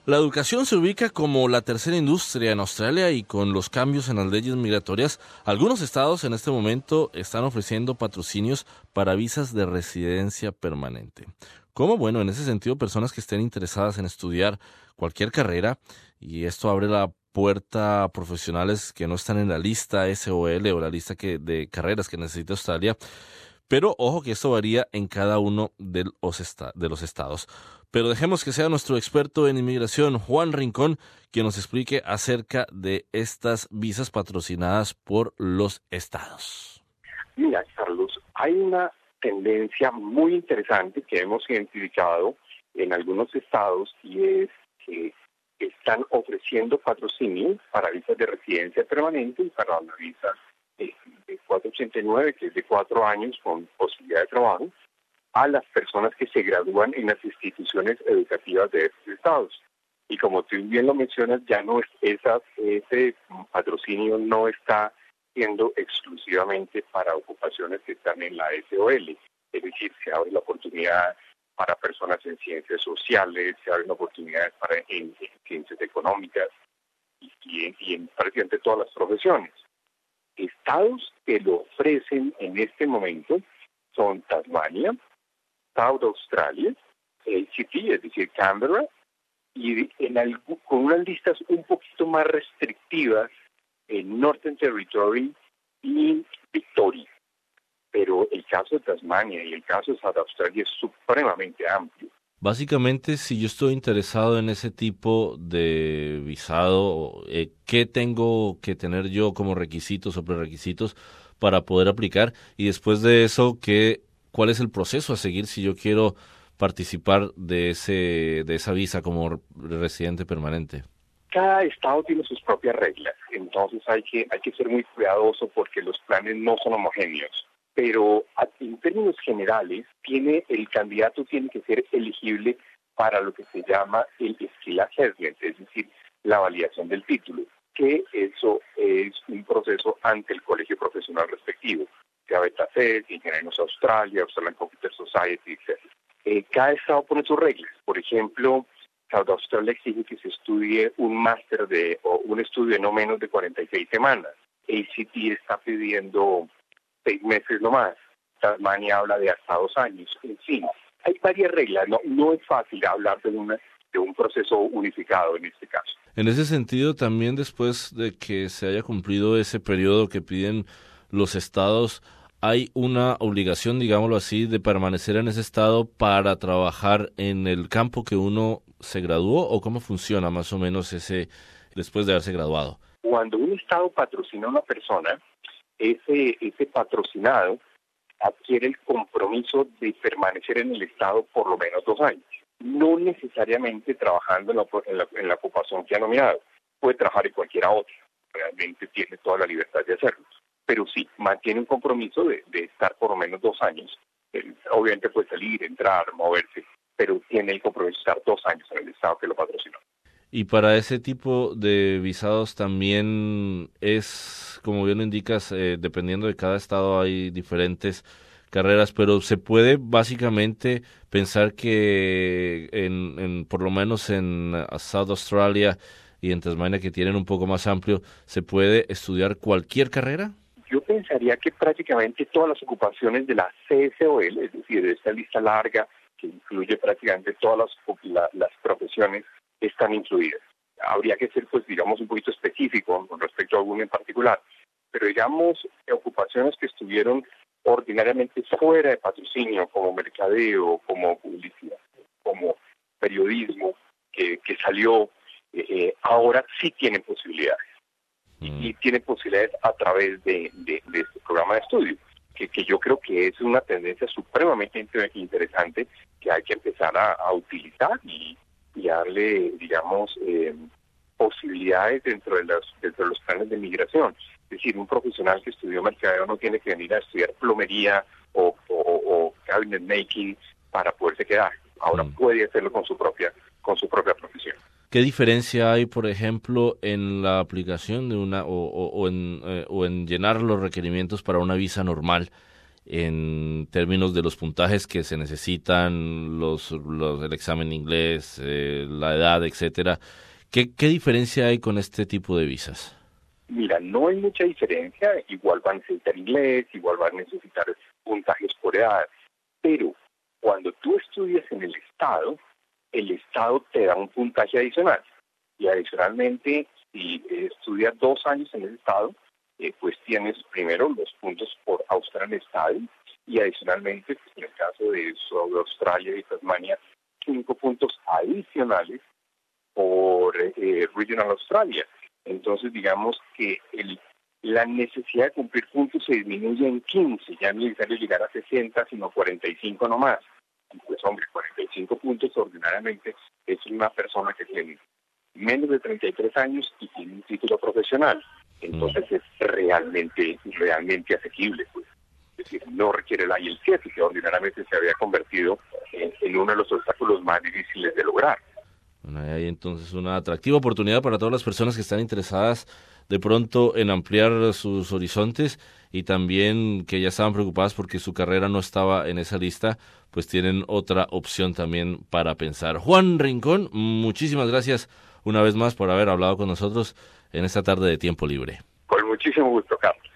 La educación se ubica como la tercera industria en Australia y con los cambios en las leyes migratorias, algunos estados en este momento están ofreciendo patrocinios para visas de residencia permanente. Como bueno, en ese sentido, personas que estén interesadas en estudiar cualquier carrera, y esto abre la puerta a profesionales que no están en la lista SOL o la lista de carreras que necesita Australia. Pero ojo que esto varía en cada uno de los estados. Pero dejemos que sea nuestro experto en inmigración, Juan Rincón, quien nos explique acerca de estas visas patrocinadas por los estados. Mira, Carlos, hay una tendencia muy interesante que hemos identificado en algunos estados y es que están ofreciendo patrocinio para visas de residencia permanente y para una visa de 489, que es de 4 años con posibilidad de trabajo, a las personas que se gradúan en las instituciones educativas de estos estados. Y como tú bien lo mencionas, ya no es ese patrocinio no está siendo exclusivamente para ocupaciones que están en la SOL. Es decir, se abre la oportunidad para personas en ciencias sociales, se abren oportunidades en ciencias económicas y en prácticamente todas las profesiones. Estados que lo ofrecen en este momento son Tasmania, South Australia, ACT, es decir, Canberra, y con unas listas un poquito más restrictivas en Northern Territory y Victoria. Pero el caso de Tasmania y el caso de South Australia es supremamente amplio. Básicamente, si yo estoy interesado en ese tipo de visado, ¿qué tengo que tener yo como requisitos o prerequisitos para poder aplicar? Y después de eso, ¿cuál es el proceso a seguir si yo quiero participar de esa visa como residente permanente? Cada estado tiene sus propias reglas, entonces hay que ser muy cuidadoso porque los planes no son homogéneos. Pero en términos generales, el candidato tiene que ser elegible para lo que se llama el Skill Assessment, es decir, la validación del título, que eso es un proceso ante el colegio profesional respectivo, sea Betaset, Ingenieros Australia, Australian Computer Society, etc. Cada estado pone sus reglas. Por ejemplo, South Australia exige que se estudie un máster o un estudio de no menos de 46 semanas. ACT está pidiendo 6 meses nomás. Tasmania habla de hasta 2 años. En fin, hay varias reglas. No es fácil hablar de un proceso unificado en este caso. En ese sentido, también después de que se haya cumplido ese periodo que piden los estados, ¿hay una obligación, digámoslo así, de permanecer en ese estado para trabajar en el campo que uno se graduó? ¿O cómo funciona más o menos después de haberse graduado? Cuando un estado patrocina a una persona, ese patrocinado adquiere el compromiso de permanecer en el estado por lo menos 2 años. No necesariamente trabajando en la ocupación que ha nominado. Puede trabajar en cualquiera otra. Realmente tiene toda la libertad de hacerlo. Pero sí, mantiene un compromiso de estar por lo menos 2 años. Obviamente puede salir, entrar, moverse, pero tiene el compromiso de estar 2 años en el estado que lo patrocinó. Y para ese tipo de visados también es, como bien lo indicas, dependiendo de cada estado hay diferentes carreras, pero se puede básicamente pensar que por lo menos en South Australia y en Tasmania, que tienen un poco más amplio, ¿se puede estudiar cualquier carrera? Yo pensaría que prácticamente todas las ocupaciones de la CSOL, es decir, de esta lista larga que incluye prácticamente todas las profesiones, están incluidas. Habría que ser, pues, digamos, un poquito específico con respecto a alguna en particular, pero digamos, ocupaciones que estuvieron ordinariamente fuera de patrocinio, como mercadeo, como publicidad, como periodismo, que salió, ahora sí tienen posibilidades. Y tienen posibilidades a través de este programa de estudio, que yo creo que es una tendencia supremamente interesante que hay que empezar a utilizar y darle, digamos, posibilidades dentro de los planes de migración. Es decir, un profesional que estudió mercadeo no tiene que venir a estudiar plomería o cabinet making para poderse quedar. Ahora puede hacerlo con su propia profesión. ¿Qué diferencia hay, por ejemplo, en la aplicación de o en llenar los requerimientos para una visa normal en términos de los puntajes que se necesitan, el examen inglés, la edad, etcétera. ¿Qué diferencia hay con este tipo de visas? Mira, no hay mucha diferencia, igual van a necesitar inglés, igual van a necesitar puntajes por edad, pero cuando tú estudias en el Estado te da un puntaje adicional, y adicionalmente, si estudias 2 años en el Estado, pues tienes primero los puntos por Australian Study, y adicionalmente, pues en el caso de Australia y Tasmania, 5 puntos adicionales por Regional Australia. Entonces, digamos que la necesidad de cumplir puntos se disminuye en 15, ya no es necesario llegar a 60, sino 45 nomás. Y pues, hombre, 45 puntos ordinariamente es una persona que tiene menos de 33 años y tiene un título profesional. Entonces es realmente asequible, pues. Es decir, no requiere el IELTS, que ordinariamente se había convertido en uno de los obstáculos más difíciles de lograr. Bueno, hay entonces una atractiva oportunidad para todas las personas que están interesadas de pronto en ampliar sus horizontes y también que ya estaban preocupadas porque su carrera no estaba en esa lista, pues tienen otra opción también para pensar. Juan Rincón, muchísimas gracias una vez más por haber hablado con nosotros en esta tarde de Tiempo Libre. Con muchísimo gusto, Carlos.